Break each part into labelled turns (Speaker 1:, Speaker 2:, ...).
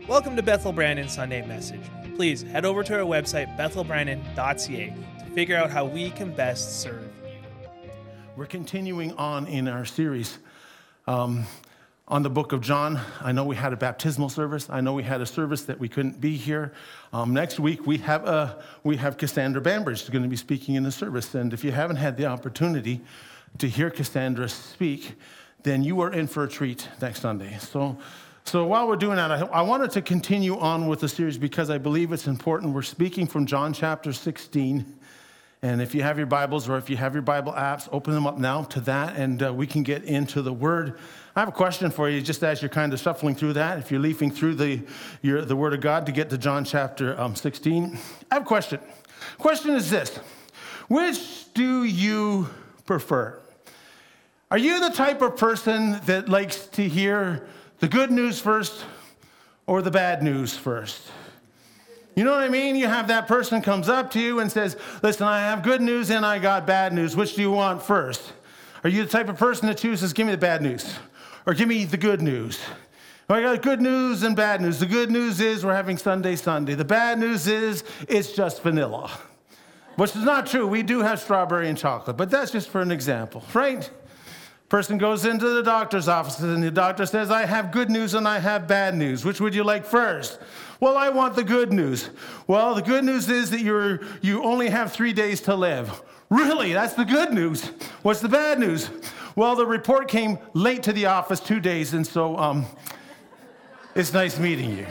Speaker 1: Welcome to Bethel Brandon Sunday Message. Please head over to our website, bethelbrandon.ca, to figure out how we can best serve you.
Speaker 2: We're continuing on in our series on the book of John. I know we had a baptismal service. I know we had a service that we couldn't be here. Next week, we have Cassandra Bambridge who's going to be speaking in the service. And if you haven't had the opportunity to hear Cassandra speak, then you are in for a treat next Sunday. So while we're doing that, I wanted to continue on with the series because I believe it's important. We're speaking from John chapter 16. And if you have your Bibles or if you have your Bible apps, open them up now to that, and we can get into the Word. I have a question for you, just as you're kind of shuffling through that. If you're leafing through the Word of God to get to John chapter 16, I have a question. Question is this: which do you prefer? Are you the type of person that likes to hear the good news first or the bad news first? You know what I mean? You have that person comes up to you and says, listen, I have good news and I got bad news. Which do you want first? Are you the type of person that chooses, give me the bad news or give me the good news? I got good news and bad news. The good news is we're having Sunday. The bad news is it's just vanilla, which is not true. We do have strawberry and chocolate, but that's just for an example, right? Person goes into the doctor's office and the doctor says, I have good news and I have bad news. Which would you like first? Well, I want the good news. Well, the good news is that you only have 3 days to live. Really? That's the good news. What's the bad news? Well, the report came late to the office, 2 days, and so it's nice meeting you.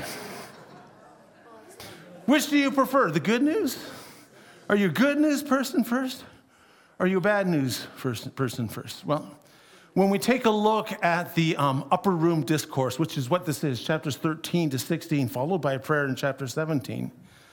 Speaker 2: Which do you prefer, the good news? Are you a good news person first? Or are you a bad news person first? Well, when we take a look at the upper room discourse, which is what this is, chapters 13 to 16, followed by a prayer in chapter 17,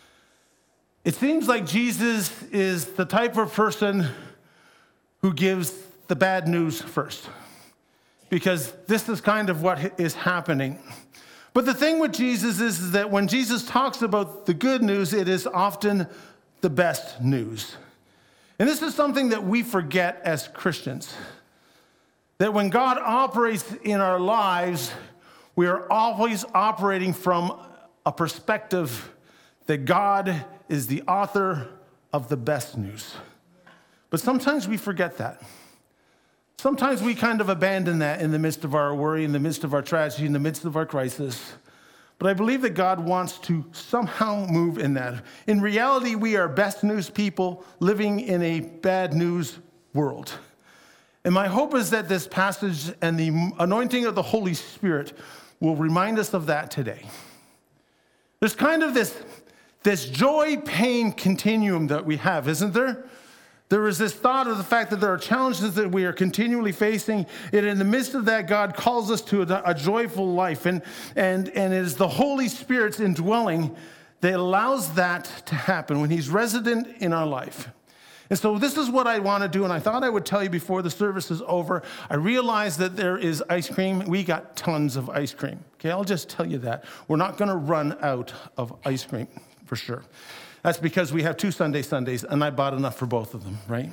Speaker 2: it seems like Jesus is the type of person who gives the bad news first, because this is kind of what is happening. But the thing with Jesus is that when Jesus talks about the good news, it is often the best news. And this is something that we forget as Christians. That when God operates in our lives, we are always operating from a perspective that God is the author of the best news. But sometimes we forget that. Sometimes we kind of abandon that in the midst of our worry, in the midst of our tragedy, in the midst of our crisis. But I believe that God wants to somehow move in that. In reality, we are best news people living in a bad news world. And my hope is that this passage and the anointing of the Holy Spirit will remind us of that today. There's kind of this joy-pain continuum that we have, isn't there? There is this thought of the fact that there are challenges that we are continually facing, and in the midst of that, God calls us to a joyful life, and it is the Holy Spirit's indwelling that allows that to happen when He's resident in our life. And so this is what I want to do, and I thought I would tell you before the service is over. I realize that there is ice cream. We got tons of ice cream. Okay, I'll just tell you that. We're not going to run out of ice cream, for sure. That's because we have 2 Sundays, and I bought enough for both of them, right?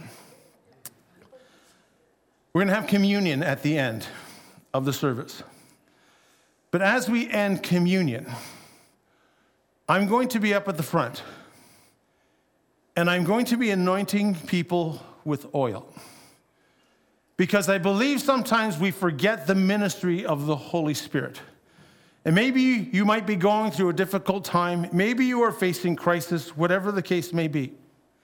Speaker 2: We're going to have communion at the end of the service. But as we end communion, I'm going to be up at the front. And I'm going to be anointing people with oil. Because I believe sometimes we forget the ministry of the Holy Spirit. And maybe you might be going through a difficult time. Maybe you are facing crisis, whatever the case may be.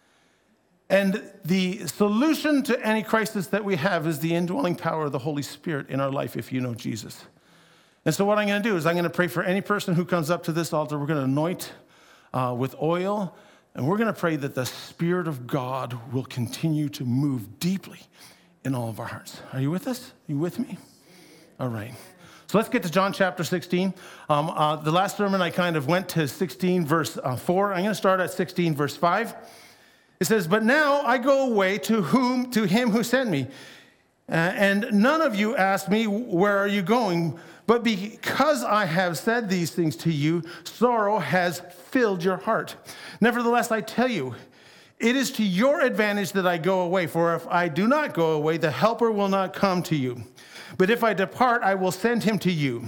Speaker 2: And the solution to any crisis that we have is the indwelling power of the Holy Spirit in our life if you know Jesus. And so what I'm going to do is I'm going to pray for any person who comes up to this altar. We're going to anoint with oil. And we're going to pray that the Spirit of God will continue to move deeply in all of our hearts. Are you with us? Are you with me? All right. So let's get to John chapter 16. The last sermon I kind of went to 16 verse 4. I'm going to start at 16 verse 5. It says, but now I go away to him who sent me. And none of you asked me, where are you going? But because I have said these things to you, sorrow has filled your heart. Nevertheless, I tell you, it is to your advantage that I go away. For if I do not go away, the Helper will not come to you. But if I depart, I will send him to you.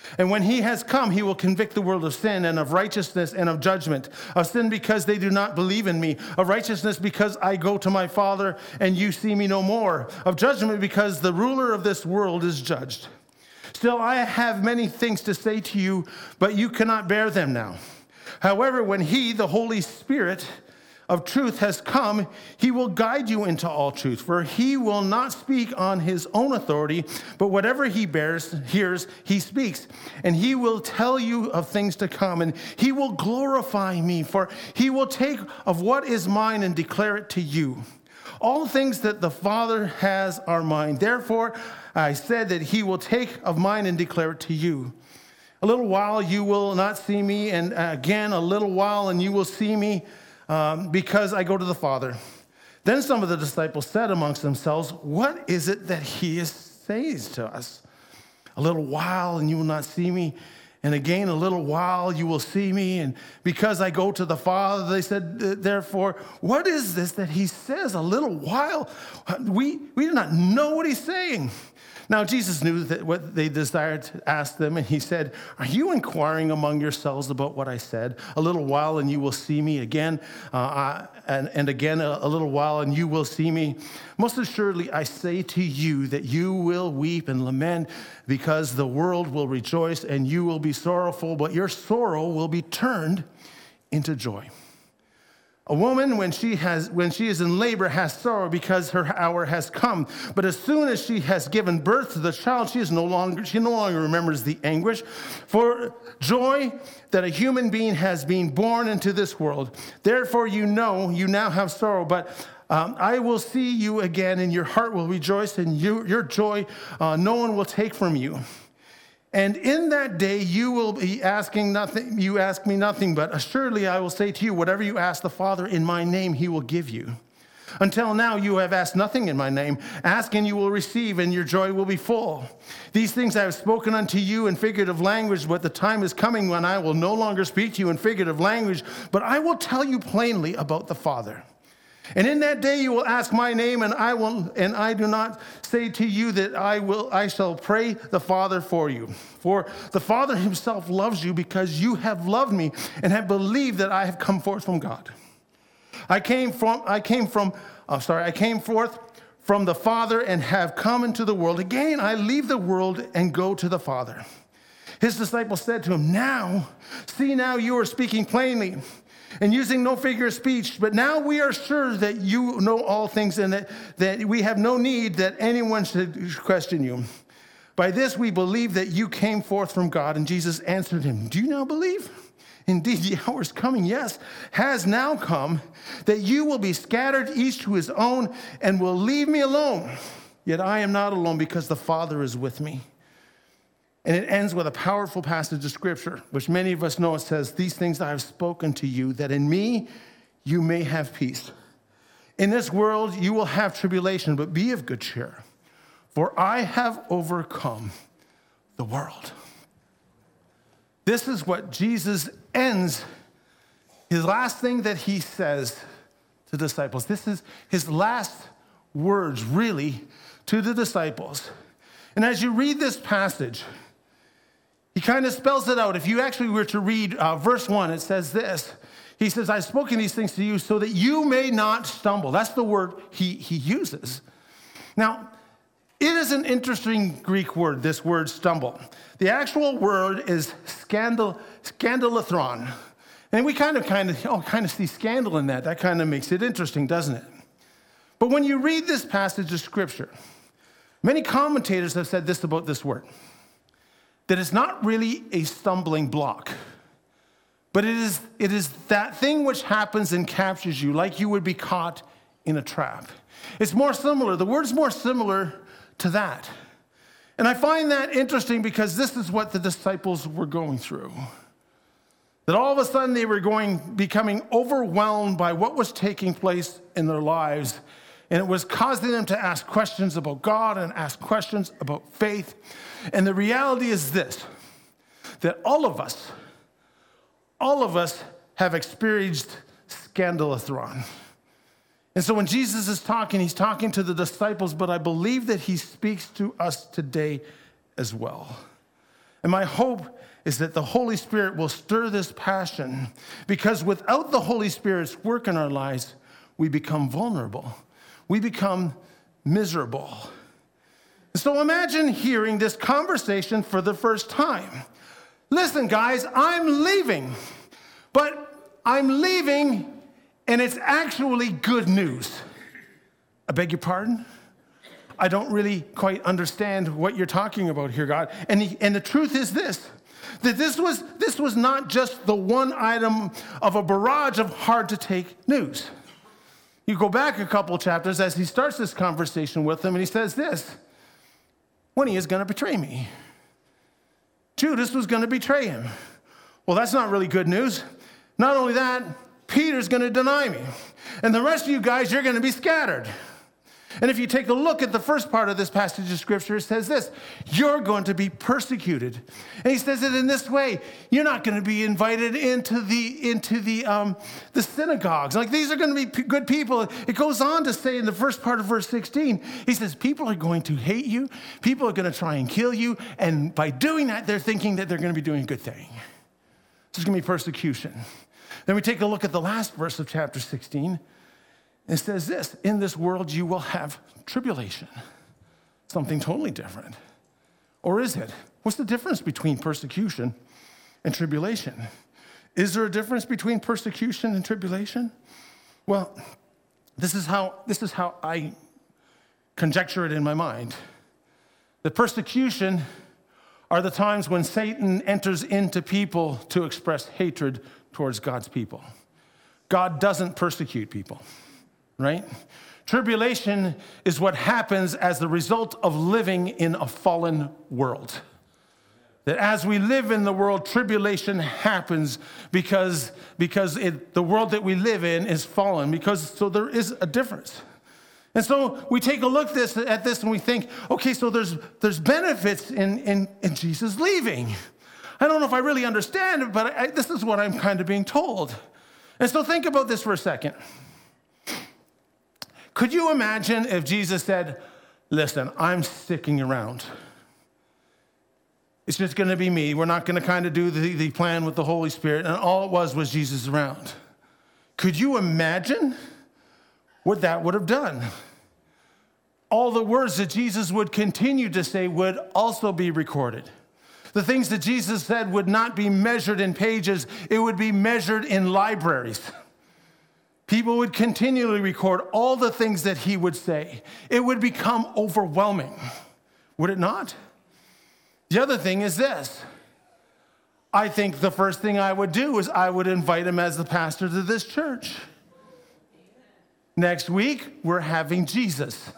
Speaker 2: And when he has come, he will convict the world of sin and of righteousness and of judgment. Of sin because they do not believe in me. Of righteousness because I go to my Father and you see me no more. Of judgment because the ruler of this world is judged. Still, I have many things to say to you, but you cannot bear them now. However, when he, the Holy Spirit of truth, has come, he will guide you into all truth. For he will not speak on his own authority, but whatever he hears, he speaks. And he will tell you of things to come, and he will glorify me, for he will take of what is mine and declare it to you. All things that the Father has are mine. Therefore, I said that he will take of mine and declare it to you. A little while you will not see me, and again a little while and you will see me, because I go to the Father. Then some of the disciples said amongst themselves, what is it that he says to us? A little while and you will not see me, and again a little while you will see me, and because I go to the Father. They said, therefore, what is this that he says? A little while? We do not know what he's saying. Now, Jesus knew that what they desired to ask them, and he said, are you inquiring among yourselves about what I said? A little while and you will see me again, and again a little while and you will see me. Most assuredly, I say to you that you will weep and lament because the world will rejoice and you will be sorrowful, but your sorrow will be turned into joy. A woman, when she is in labor, has sorrow because her hour has come. But as soon as she has given birth to the child, she no longer remembers the anguish for joy that a human being has been born into this world. Therefore, you now have sorrow, but I will see you again, and your heart will rejoice, and your joy no one will take from you. And in that day you will be asking nothing. You ask me nothing, but assuredly I will say to you, whatever you ask the Father in my name, he will give you. Until now you have asked nothing in my name. Ask and you will receive, and your joy will be full. These things I have spoken unto you in figurative language, but the time is coming when I will no longer speak to you in figurative language, but I will tell you plainly about the Father. And in that day you will ask my name, and I do not say to you that I shall pray the Father for you. For the Father himself loves you because you have loved me and have believed that I have come forth from God. I came forth from the Father and have come into the world. Again, I leave the world and go to the Father. His disciples said to him, now you are speaking plainly and using no figure of speech, but now we are sure that you know all things and that we have no need that anyone should question you. By this we believe that you came forth from God. And Jesus answered him, do you now believe? Indeed, the hour is coming, yes, has now come, that you will be scattered each to his own and will leave me alone. Yet I am not alone because the Father is with me. And it ends with a powerful passage of Scripture, which many of us know. It says, these things I have spoken to you, that in me you may have peace. In this world you will have tribulation, but be of good cheer, for I have overcome the world. This is what Jesus ends, his last thing that he says to disciples. This is his last words, really, to the disciples. And as you read this passage, he kind of spells it out. If you actually were to read verse 1, it says this. He says, I've spoken these things to you so that you may not stumble. That's the word he uses. Now, it is an interesting Greek word, this word stumble. The actual word is scandalathron. And we kind of see scandal in that. That kind of makes it interesting, doesn't it? But when you read this passage of Scripture, many commentators have said this about this word, that it's not really a stumbling block, but it is that thing which happens and captures you like you would be caught in a trap. It's more similar. The word's more similar to that. And I find that interesting because this is what the disciples were going through. That all of a sudden they were becoming overwhelmed by what was taking place in their lives. And it was causing them to ask questions about God and ask questions about faith. And the reality is this, that all of us have experienced scandalathron. And so when Jesus is talking, he's talking to the disciples, but I believe that he speaks to us today as well. And my hope is that the Holy Spirit will stir this passion, because without the Holy Spirit's work in our lives, we become vulnerable. We become miserable. So imagine hearing this conversation for the first time. Listen, guys, I'm leaving, but I'm leaving and it's actually good news. I beg your pardon? I don't really quite understand what you're talking about here, God. And the truth is this, that this was not just the one item of a barrage of hard-to-take news. You go back a couple chapters as he starts this conversation with them, and he says this, when he is going to betray me. Judas was going to betray him. Well, that's not really good news. Not only that, Peter's going to deny me. And the rest of you guys, you're going to be scattered. And if you take a look at the first part of this passage of Scripture, it says this, you're going to be persecuted. And he says it in this way, you're not going to be invited into the synagogues. Like, these are going to be good people. It goes on to say in the first part of verse 16, he says, people are going to hate you. People are going to try and kill you. And by doing that, they're thinking that they're going to be doing a good thing. There's going to be persecution. Then we take a look at the last verse of chapter 16. It says this, in this world you will have tribulation. Something totally different. Or is it? What's the difference between persecution and tribulation? Is there a difference between persecution and tribulation? Well, this is how I conjecture it in my mind. The persecution are the times when Satan enters into people to express hatred towards God's people. God doesn't persecute people. Right? Tribulation is what happens as the result of living in a fallen world. That as we live in the world, tribulation happens because the world that we live in is fallen. So there is a difference. And so we take a look at this and we think, okay, so there's benefits in Jesus leaving. I don't know if I really understand it, but this is what I'm kind of being told. And so think about this for a second. Could you imagine if Jesus said, listen, I'm sticking around. It's just going to be me. We're not going to kind of do the plan with the Holy Spirit. And all it was Jesus around. Could you imagine what that would have done? All the words that Jesus would continue to say would also be recorded. The things that Jesus said would not be measured in pages. It would be measured in libraries. People would continually record all the things that he would say. It would become overwhelming, would it not? The other thing is this. I think the first thing I would do is I would invite him as the pastor to this church. Next week, we're having Jesus.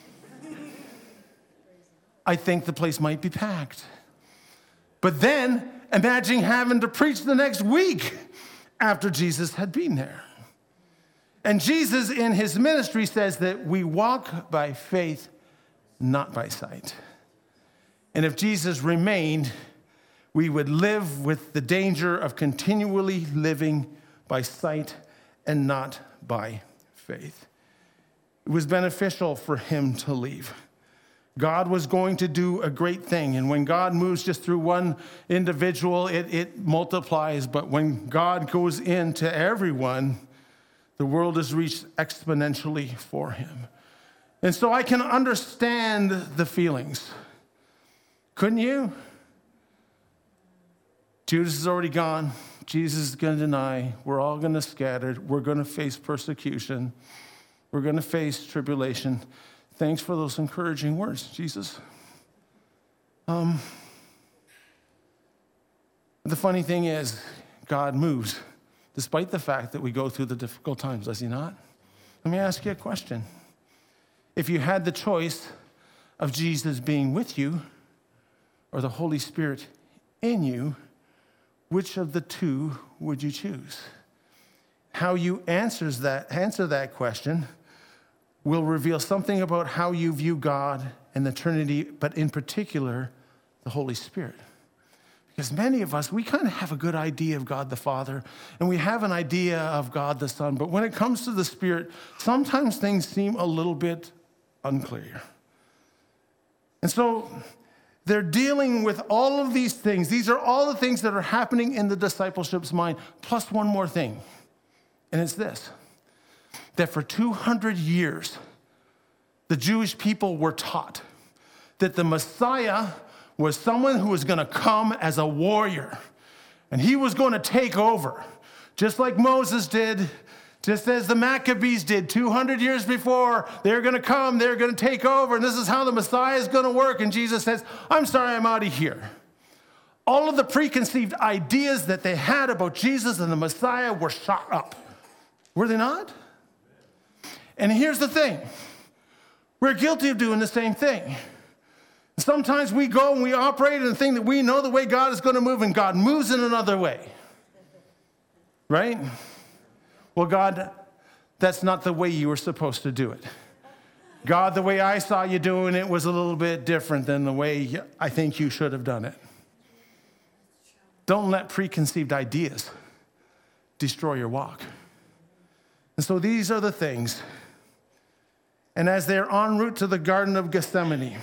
Speaker 2: I think the place might be packed. But then, imagine having to preach the next week after Jesus had been there. And Jesus, in his ministry, says that we walk by faith, not by sight. And if Jesus remained, we would live with the danger of continually living by sight and not by faith. It was beneficial for him to leave. God was going to do a great thing. And when God moves just through one individual, it multiplies. But when God goes into everyone, the world is reached exponentially for him. And so I can understand the feelings. Couldn't you? Judas is already gone. Jesus is going to deny. We're all going to scatter. We're going to face persecution. We're going to face tribulation. Thanks for those encouraging words, Jesus. The funny thing is, God moves. Despite the fact that we go through the difficult times, does he not? Let me ask you a question. If you had the choice of Jesus being with you or the Holy Spirit in you, which of the two would you choose? How you answer that question will reveal something about how you view God and the Trinity, but in particular, the Holy Spirit. Because many of us, we kind of have a good idea of God the Father, and we have an idea of God the Son, but when it comes to the Spirit, sometimes things seem a little bit unclear. And so They're dealing with all of these things. These are all the things that are happening in the discipleship's mind, plus one more thing. And it's this, that for 200 years, the Jewish people were taught that the Messiah was someone who was going to come as a warrior. And he was going to take over, just like Moses did, just as the Maccabees did 200 years before. They're going to come, they're going to take over, and this is how the Messiah is going to work. And Jesus says, I'm sorry, I'm out of here. All of the preconceived ideas that they had about Jesus and the Messiah were shot up. Were they not? And here's the thing. We're guilty of doing the same thing. Sometimes we go and we operate in a thing that we know the way God is going to move, and God moves in another way. Right? Well, God, that's not the way you were supposed to do it. God, the way I saw you doing it was a little bit different than the way I think you should have done it. Don't let preconceived ideas destroy your walk. And so these are the things. And as they're en route to the Garden of Gethsemane,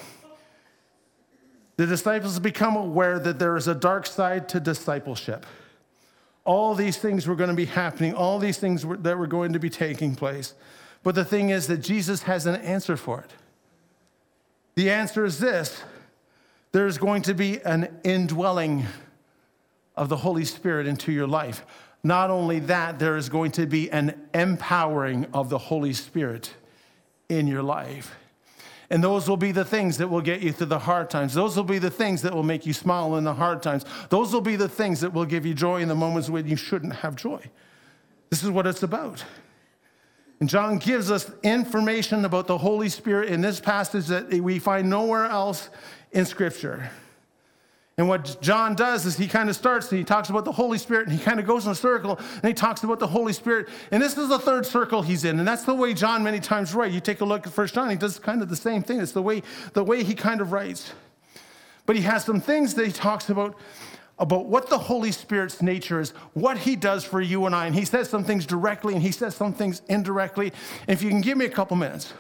Speaker 2: the disciples become aware that there is a dark side to discipleship. All these things were going to be happening. All these things that were going to be taking place. But the thing is that Jesus has an answer for it. The answer is this. There's going to be an indwelling of the Holy Spirit into your life. Not only that, there is going to be an empowering of the Holy Spirit in your life. And those will be the things that will get you through the hard times. Those will be the things that will make you smile in the hard times. Those will be the things that will give you joy in the moments when you shouldn't have joy. This is what it's about. And John gives us information about the Holy Spirit in this passage that we find nowhere else in Scripture. And what John does is he kind of starts, and he talks about the Holy Spirit, and he kind of goes in a circle, and he talks about the Holy Spirit. And this is the third circle he's in, and that's the way John many times writes. You take a look at 1 John, he does kind of the same thing. It's the way he kind of writes. But he has some things that he talks about what the Holy Spirit's nature is, what he does for you and I. And he says some things directly, and he says some things indirectly. And if you can give me a couple minutes,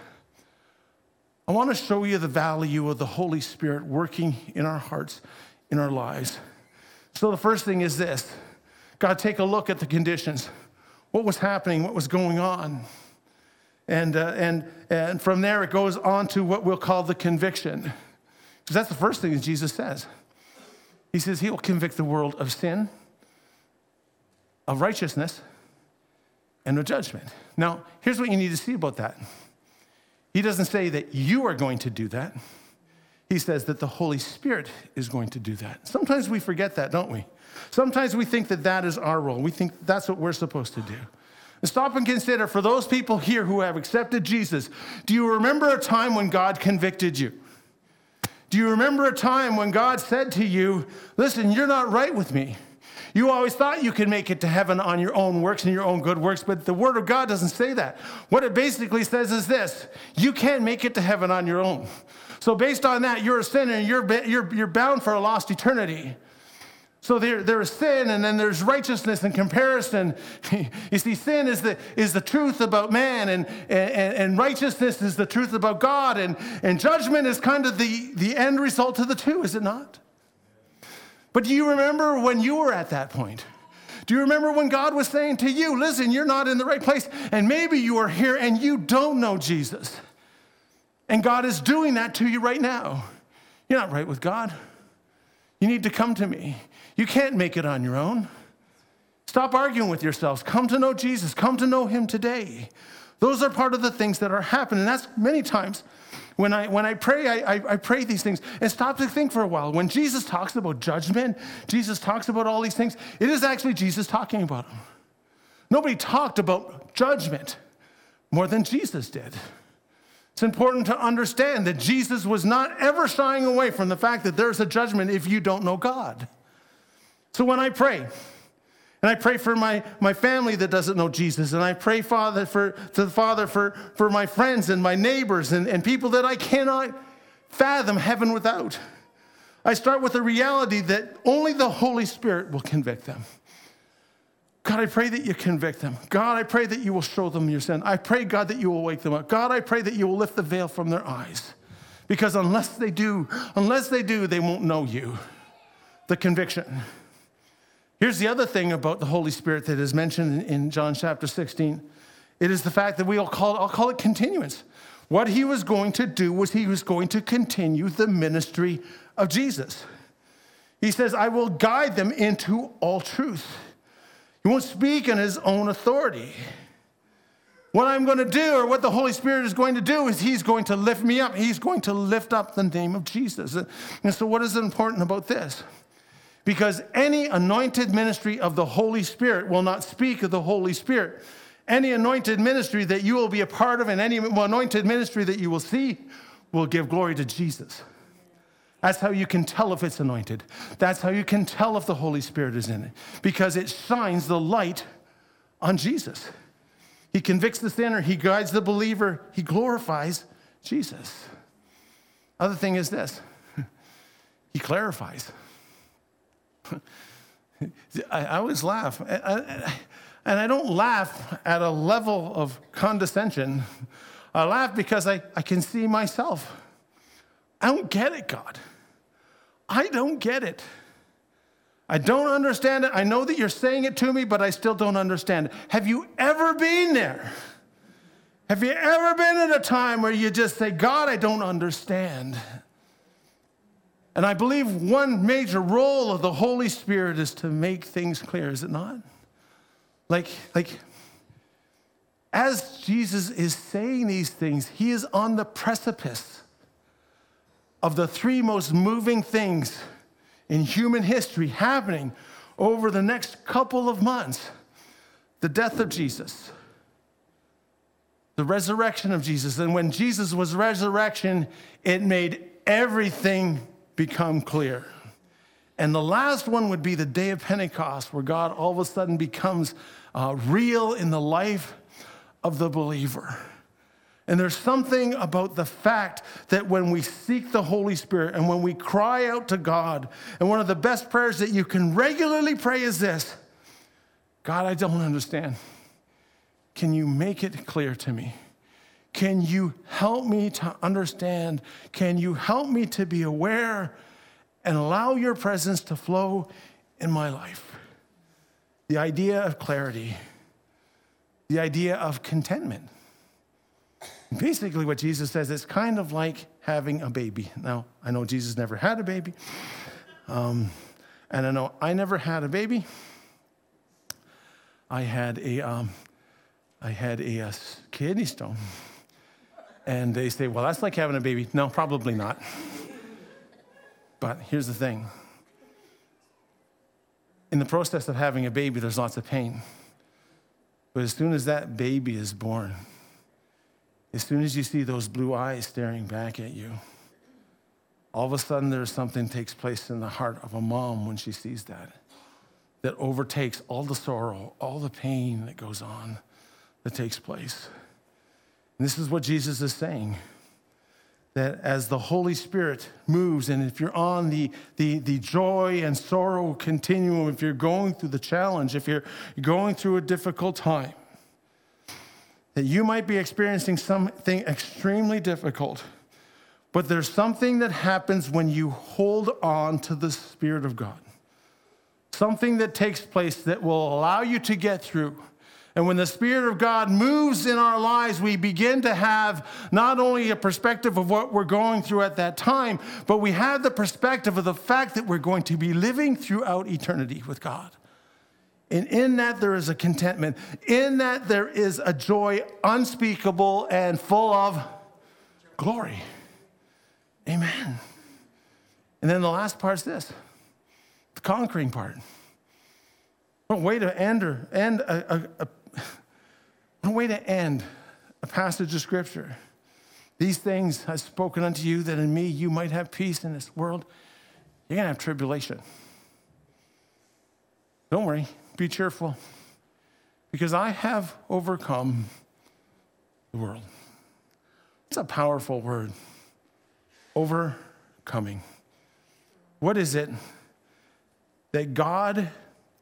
Speaker 2: I want to show you the value of the Holy Spirit working in our hearts, in our lives. So the first thing is this. God, take a look at the conditions. What was happening? What was going on? And from there, it goes on to what we'll call the conviction. Because that's the first thing that Jesus says. He says he will convict the world of sin, of righteousness, and of judgment. Now, here's what you need to see about that. He doesn't say that you are going to do that. He says that the Holy Spirit is going to do that. Sometimes we forget that, don't we? Sometimes we think that that is our role. We think that's what we're supposed to do. And stop and consider, for those people here who have accepted Jesus, do you remember a time when God convicted you? Do you remember a time when God said to you, listen, you're not right with me. You always thought you could make it to heaven on your own works and your own good works, but the Word of God doesn't say that. What it basically says is this: you can't make it to heaven on your own. So based on that, you're a sinner and you're bound for a lost eternity. So there is sin, and then there's righteousness and comparison. You see, sin is the truth about man, and righteousness is the truth about God, and judgment is kind of the end result of the two, is it not? But do you remember when you were at that point? Do you remember when God was saying to you, listen, you're not in the right place, and maybe you are here and you don't know Jesus. And God is doing that to you right now. You're not right with God. You need to come to me. You can't make it on your own. Stop arguing with yourselves. Come to know Jesus. Come to know him today. Those are part of the things that are happening. That's many times when I pray, I pray these things and stop to think for a while. When Jesus talks about judgment, Jesus talks about all these things, it is actually Jesus talking about them. Nobody talked about judgment more than Jesus did. It's important to understand that Jesus was not ever shying away from the fact that there's a judgment if you don't know God. So when I pray, and I pray for my family that doesn't know Jesus, and I pray, Father, for my friends and my neighbors and people that I cannot fathom heaven without, I start with the reality that only the Holy Spirit will convict them. God, I pray that you convict them. God, I pray that you will show them your sin. I pray, God, that you will wake them up. God, I pray that you will lift the veil from their eyes. Because unless they do, they won't know you. The conviction. Here's the other thing about the Holy Spirit that is mentioned in John chapter 16. It is the fact that I'll call it continuance. What he was going to do was he was going to continue the ministry of Jesus. He says, I will guide them into all truth. He won't speak in his own authority. What I'm going to do, or what the Holy Spirit is going to do, is he's going to lift me up. He's going to lift up the name of Jesus. And so what is important about this? Because any anointed ministry of the Holy Spirit will not speak of the Holy Spirit. Any anointed ministry that you will be a part of and any anointed ministry that you will see will give glory to Jesus. That's how you can tell if it's anointed. That's how you can tell if the Holy Spirit is in it. Because it shines the light on Jesus. He convicts the sinner. He guides the believer. He glorifies Jesus. Other thing is this. He clarifies. I always laugh. And I don't laugh at a level of condescension. I laugh because I can see myself. I don't get it, God. I don't get it. I don't understand it. I know that you're saying it to me, but I still don't understand it. Have you ever been there? Have you ever been at a time where you just say, God, I don't understand? And I believe one major role of the Holy Spirit is to make things clear, is it not? Like as Jesus is saying these things, he is on the precipice of the three most moving things in human history happening over the next couple of months. The death of Jesus, the resurrection of Jesus. And when Jesus was resurrection, it made everything become clear. And the last one would be the day of Pentecost, where God all of a sudden becomes real in the life of the believer. And there's something about the fact that when we seek the Holy Spirit and when we cry out to God, and one of the best prayers that you can regularly pray is this: God, I don't understand. Can you make it clear to me? Can you help me to understand? Can you help me to be aware and allow your presence to flow in my life? The idea of clarity, the idea of contentment. Basically what Jesus says, it's kind of like having a baby. Now, I know Jesus never had a baby. And I know I never had a baby. I had a kidney stone. And they say, well, that's like having a baby. No, probably not. But here's the thing. In the process of having a baby, there's lots of pain. But as soon as that baby is born, as soon as you see those blue eyes staring back at you, all of a sudden there's something takes place in the heart of a mom when she sees that overtakes all the sorrow, all the pain that goes on, that takes place. And this is what Jesus is saying, that as the Holy Spirit moves, and if you're on the joy and sorrow continuum, if you're going through the challenge, if you're going through a difficult time, that you might be experiencing something extremely difficult, but there's something that happens when you hold on to the Spirit of God. Something that takes place that will allow you to get through. And when the Spirit of God moves in our lives, we begin to have not only a perspective of what we're going through at that time, but we have the perspective of the fact that we're going to be living throughout eternity with God. And in that there is a contentment. In that there is a joy unspeakable and full of glory. Amen. And then the last part is this, the conquering part. What way to end a passage of Scripture. These things I've spoken unto you, that in me you might have peace in this world. You're going to have tribulation. Don't worry. Be cheerful, because I have overcome the world. It's a powerful word. Overcoming. What is it that God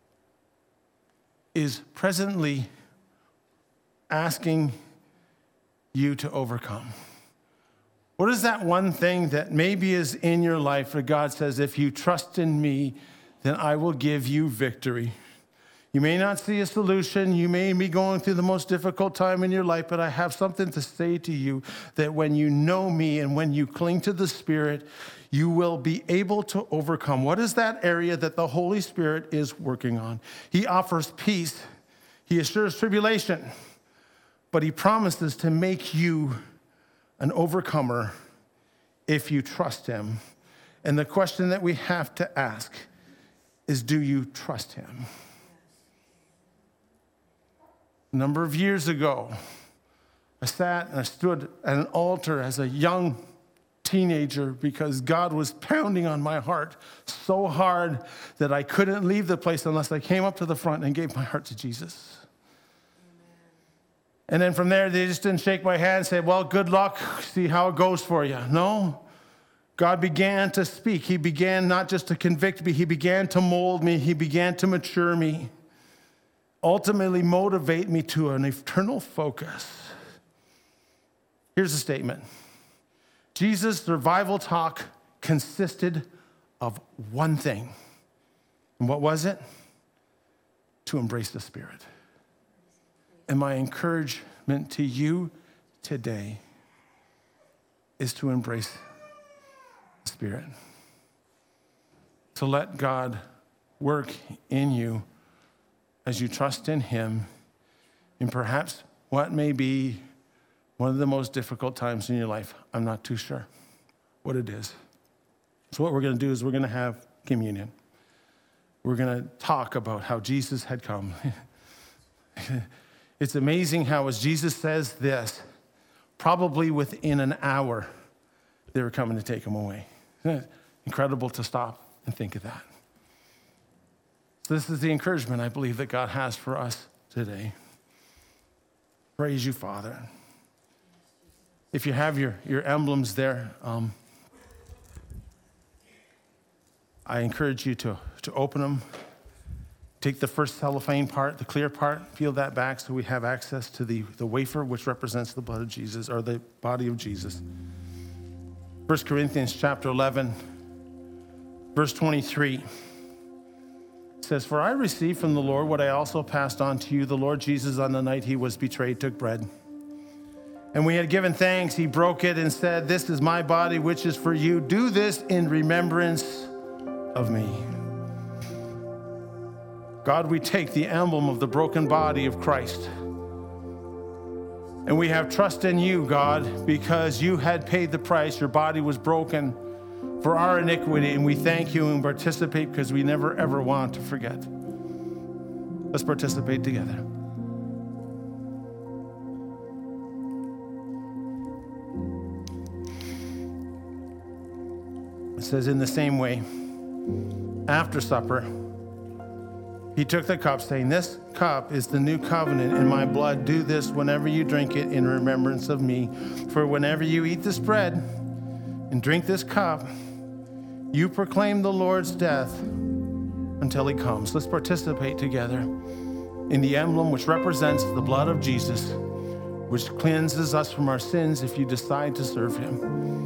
Speaker 2: is presently asking you to overcome? What is that one thing that maybe is in your life where God says, if you trust in me, then I will give you victory? You may not see a solution. You may be going through the most difficult time in your life, but I have something to say to you, that when you know me and when you cling to the Spirit, you will be able to overcome. What is that area that the Holy Spirit is working on? He offers peace. He assures tribulation, but he promises to make you an overcomer if you trust him. And the question that we have to ask is, do you trust him? A number of years ago, I sat and I stood at an altar as a young teenager because God was pounding on my heart so hard that I couldn't leave the place unless I came up to the front and gave my heart to Jesus. And then from there, they just didn't shake my hand and say, well, good luck, see how it goes for you. No, God began to speak. He began not just to convict me, he began to mold me, he began to mature me, ultimately motivate me to an eternal focus. Here's the statement. Jesus' survival talk consisted of one thing. And what was it? To embrace the Spirit. And my encouragement to you today is to embrace the Spirit. To let God work in you as you trust in him in perhaps what may be one of the most difficult times in your life. I'm not too sure what it is. So what we're going to do is we're going to have communion. We're going to talk about how Jesus had come. It's amazing how, as Jesus says this, probably within an hour, they were coming to take him away. Isn't it incredible to stop and think of that? So this is the encouragement I believe that God has for us today. Praise you, Father. If you have your emblems there, I encourage you to open them. Take the first cellophane part, the clear part, peel that back so we have access to the wafer, which represents the blood of Jesus, or the body of Jesus. 1 Corinthians chapter 11, verse 23 says, for I received from the Lord what I also passed on to you. The Lord Jesus, on the night he was betrayed, took bread. And when he had given thanks, he broke it and said, this is my body, which is for you. Do this in remembrance of me. God, we take the emblem of the broken body of Christ. And we have trust in you, God, because you had paid the price. Your body was broken for our iniquity, and we thank you and participate because we never, ever want to forget. Let's participate together. It says, in the same way, after supper, he took the cup, saying, this cup is the new covenant in my blood. Do this whenever you drink it in remembrance of me. For whenever you eat this bread and drink this cup, you proclaim the Lord's death until he comes. Let's participate together in the emblem which represents the blood of Jesus, which cleanses us from our sins if you decide to serve him.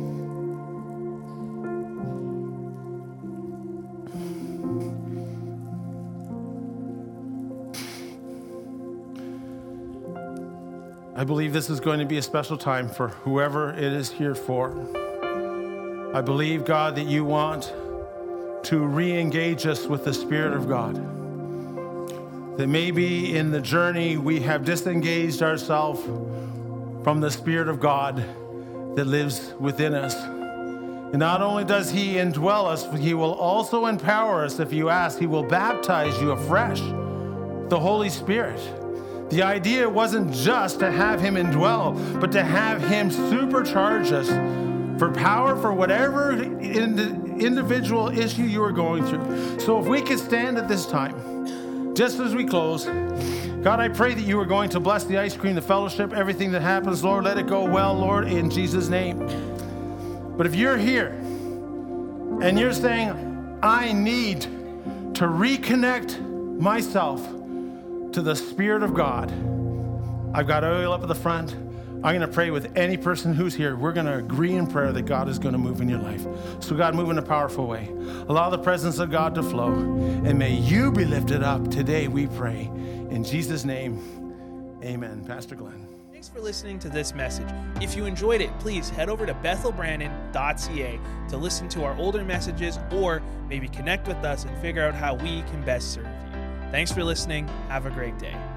Speaker 2: I believe this is going to be a special time for whoever it is here for. I believe, God, that you want to re-engage us with the Spirit of God. That maybe in the journey we have disengaged ourselves from the Spirit of God that lives within us. And not only does he indwell us, he will also empower us. If you ask, he will baptize you afresh, the Holy Spirit. The idea wasn't just to have him indwell, but to have him supercharge us for power for whatever individual issue you are going through. So if we could stand at this time, just as we close, God, I pray that you are going to bless the ice cream, the fellowship, everything that happens. Lord, let it go well, Lord, in Jesus' name. But if you're here and you're saying, I need to reconnect myself to the Spirit of God, I've got oil up at the front. I'm going to pray with any person who's here. We're going to agree in prayer that God is going to move in your life. So God, move in a powerful way. Allow the presence of God to flow. And may you be lifted up today, we pray. In Jesus' name, amen. Pastor Glenn.
Speaker 1: Thanks for listening to this message. If you enjoyed it, please head over to bethelbrandon.ca to listen to our older messages or maybe connect with us and figure out how we can best serve you. Thanks for listening. Have a great day.